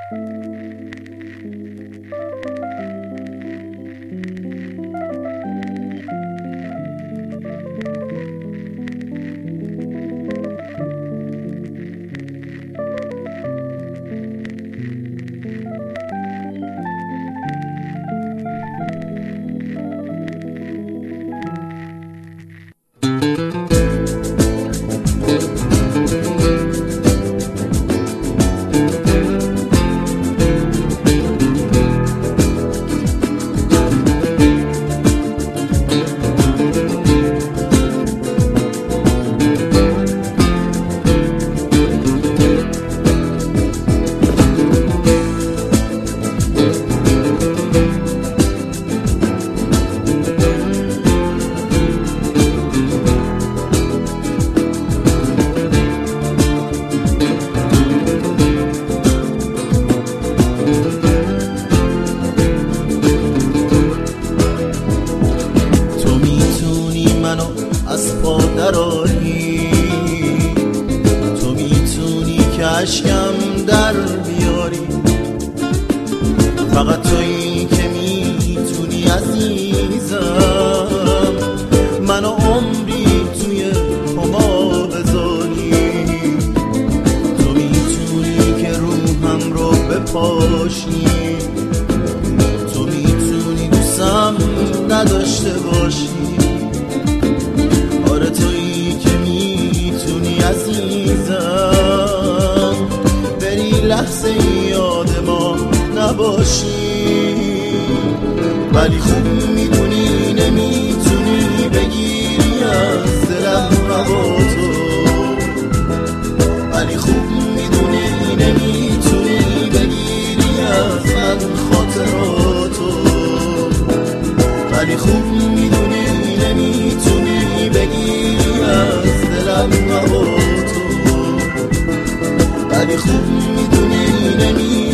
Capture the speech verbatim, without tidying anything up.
اشکم در بیاری، فقط تویی که میتونی عزیزم منو عمری توی پما بذاری. تو میتونی که روحم رو بپاشی، تو میتونی دوستم نداشته باشی. آره تویی که میتونی عزیزم بری لحظه یاد ما نباشی. ولی خوب میدونی نمیتونی بگیری از دلم هوا تو، ولی خوب میدونی نمیتونی بگیری از من خاطراتو، ولی خوب میدونی نمیتونی بگیری از دلم هوا تو، ولی خوب میدونی نمیتونی